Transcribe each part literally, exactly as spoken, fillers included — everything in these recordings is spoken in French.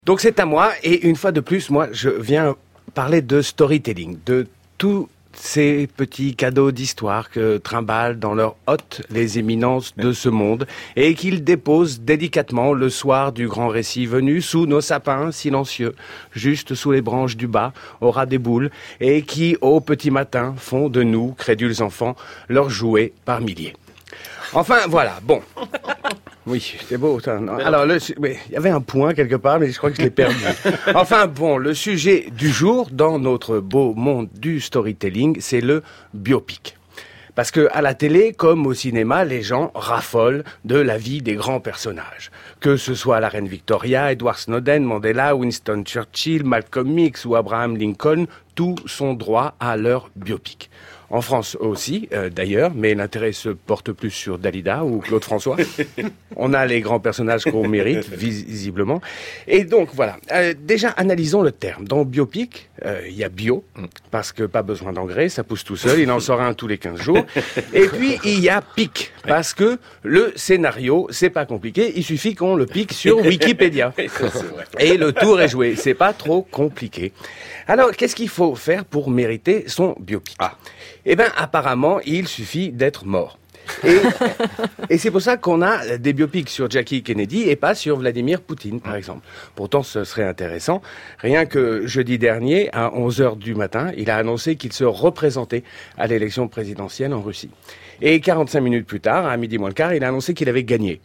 Donc c'est à moi, et une fois de plus, moi, je viens parler de storytelling, de tous ces petits cadeaux d'histoire que trimballent dans leur hôte les éminences de ce monde, et qu'ils déposent délicatement le soir du grand récit venu sous nos sapins silencieux, juste sous les branches du bas, au ras des boules, et qui, au petit matin, font de nous, crédules enfants, leurs jouets par milliers. Enfin, voilà, bon. Oui, c'est beau, ça. Non. Alors, le, mais, il y avait un point quelque part, mais je crois que je l'ai perdu. Enfin, bon, le sujet du jour, dans notre beau monde du storytelling, c'est le biopic. Parce que à la télé, comme au cinéma, les gens raffolent de la vie des grands personnages. Que ce soit la reine Victoria, Edward Snowden, Mandela, Winston Churchill, Malcolm X ou Abraham Lincoln, tous sont droits à leur biopic. En France aussi, euh, d'ailleurs, mais l'intérêt se porte plus sur Dalida ou Claude François. On a les grands personnages qu'on mérite, visiblement. Et donc, voilà. Euh, déjà, analysons le terme. Dans biopic, il euh, y a bio, parce que pas besoin d'engrais, ça pousse tout seul, il en sort un tous les quinze jours. Et puis, il y a pic, parce que le scénario, c'est pas compliqué, il suffit qu'on le pique sur Wikipédia. Et le tour est joué, c'est pas trop compliqué. Alors, qu'est-ce qu'il faut faire pour mériter son biopic ? Ah. Eh bien, apparemment, il suffit d'être mort. Et, et c'est pour ça qu'on a des biopics sur Jackie Kennedy et pas sur Vladimir Poutine, par exemple. Pourtant, ce serait intéressant. Rien que jeudi dernier, à onze heures du matin, il a annoncé qu'il se représentait à l'élection présidentielle en Russie. Et quarante-cinq minutes plus tard, à midi moins le quart, il a annoncé qu'il avait gagné.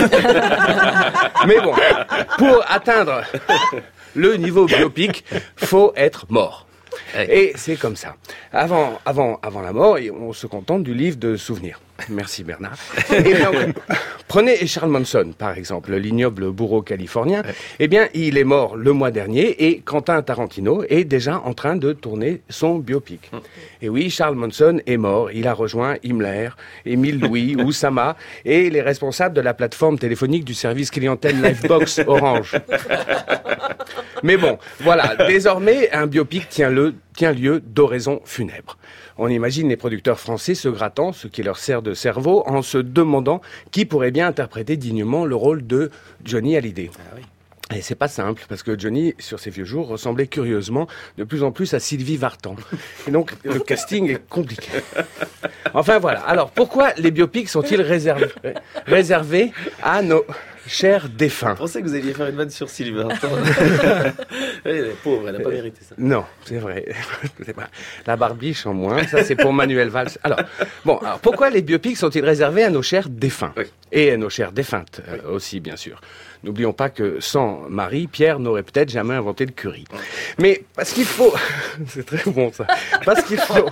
Mais bon, pour atteindre le niveau biopic, faut être mort. Et c'est comme ça. Avant, avant, avant la mort, on se contente du livre de souvenirs. Merci Bernard. Et bien, prenez Charles Manson, par exemple, l'ignoble bourreau californien. Eh bien, il est mort le mois dernier et Quentin Tarantino est déjà en train de tourner son biopic. Et oui, Charles Manson est mort. Il a rejoint Himmler, Émile Louis, Oussama et les responsables de la plateforme téléphonique du service clientèle Livebox Orange. Mais bon, voilà. Désormais, un biopic tient, le, tient lieu d'oraison funèbre. On imagine les producteurs français se grattant, ce qui leur sert de cerveau, en se demandant qui pourrait bien interpréter dignement le rôle de Johnny Hallyday. Ah oui. Et c'est pas simple, parce que Johnny, sur ses vieux jours, ressemblait curieusement de plus en plus à Sylvie Vartan. Et donc, le casting est compliqué. Enfin, voilà. Alors, pourquoi les biopics sont-ils réservés, réservés à nos chers défunts? Je pensais que vous alliez faire une vanne sur Sylvie Vartan. Elle est pauvre, elle n'a pas mérité ça. Non, c'est vrai. La barbiche en moins, ça c'est pour Manuel Valls. Alors, bon, alors pourquoi les biopics sont-ils réservés à nos chers défunts? Oui. Et à nos chères défuntes euh, oui. aussi, bien sûr. N'oublions pas que sans Marie, Pierre n'aurait peut-être jamais inventé le curry. Mais parce qu'il faut... C'est très bon ça. Parce qu'il faut...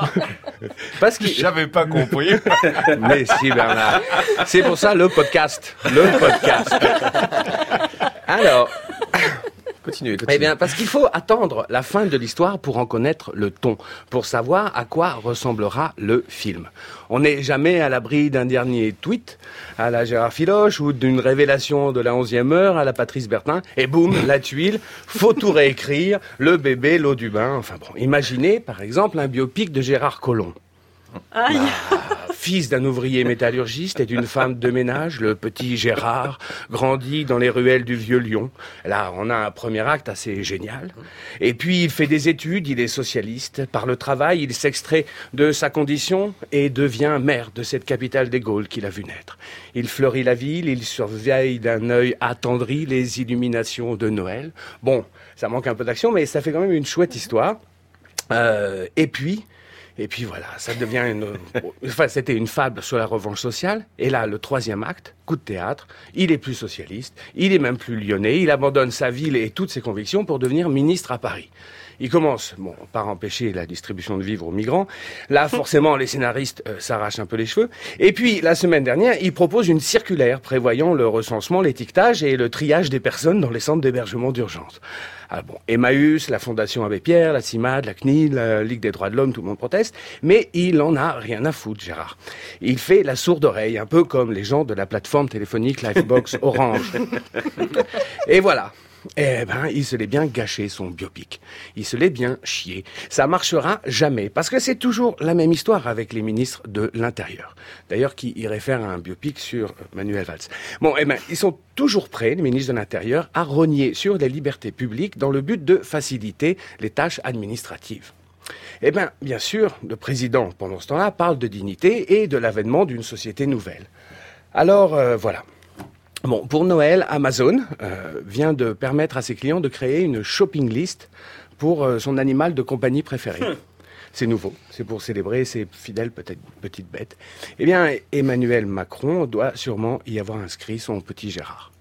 Parce qu'il... J'avais pas compris. Mais si, Bernard. C'est pour ça le podcast. Le podcast. Alors... Continuez, continuez. Eh bien, parce qu'il faut attendre la fin de l'histoire pour en connaître le ton, pour savoir à quoi ressemblera le film. On n'est jamais à l'abri d'un dernier tweet à la Gérard Filoche ou d'une révélation de la onzième heure à la Patrice Bertin. Et boum, la tuile, faut tout réécrire, le bébé, l'eau du bain. Enfin bon, imaginez par exemple un biopic de Gérard Collomb. Aïe. Ah, fils d'un ouvrier métallurgiste et d'une femme de ménage, le petit Gérard grandit dans les ruelles du vieux Lyon. Là, on a un premier acte assez génial. Et puis, il fait des études, il est socialiste. Par le travail, il s'extrait de sa condition et devient maire de cette capitale des Gaules qu'il a vu naître. Il fleurit la ville, il surveille d'un œil attendri les illuminations de Noël. Bon, ça manque un peu d'action, mais ça fait quand même une chouette histoire. Euh, et puis... Et puis voilà, ça devient une... Enfin, c'était une fable sur la revanche sociale. Et là, le troisième acte, coup de théâtre, il est plus socialiste, il est même plus lyonnais, il abandonne sa ville et toutes ses convictions pour devenir ministre à Paris. Il commence, bon, par empêcher la distribution de vivres aux migrants. Là, forcément, les scénaristes euh, s'arrachent un peu les cheveux. Et puis, la semaine dernière, il propose une circulaire prévoyant le recensement, l'étiquetage et le triage des personnes dans les centres d'hébergement d'urgence. Ah bon, Emmaüs, la Fondation Abbé Pierre, la CIMAD, la C N I L, la Ligue des droits de l'homme, tout le monde proteste. Mais il en a rien à foutre, Gérard. Il fait la sourde oreille, un peu comme les gens de la plateforme téléphonique Livebox Orange. Et voilà. Eh ben, il se l'est bien gâché, son biopic. Il se l'est bien chié. Ça marchera jamais, parce que c'est toujours la même histoire avec les ministres de l'Intérieur. D'ailleurs, qui irait faire un biopic sur Manuel Valls. Bon, eh ben, ils sont toujours prêts, les ministres de l'Intérieur, à rogner sur les libertés publiques dans le but de faciliter les tâches administratives. Eh bien, bien sûr, le président, pendant ce temps-là, parle de dignité et de l'avènement d'une société nouvelle. Alors, euh, voilà. Bon, pour Noël, Amazon euh, vient de permettre à ses clients de créer une shopping list pour euh, son animal de compagnie préféré. C'est nouveau, c'est pour célébrer ses fidèles peut-être petites bêtes. Eh bien, Emmanuel Macron doit sûrement y avoir inscrit son petit Gérard.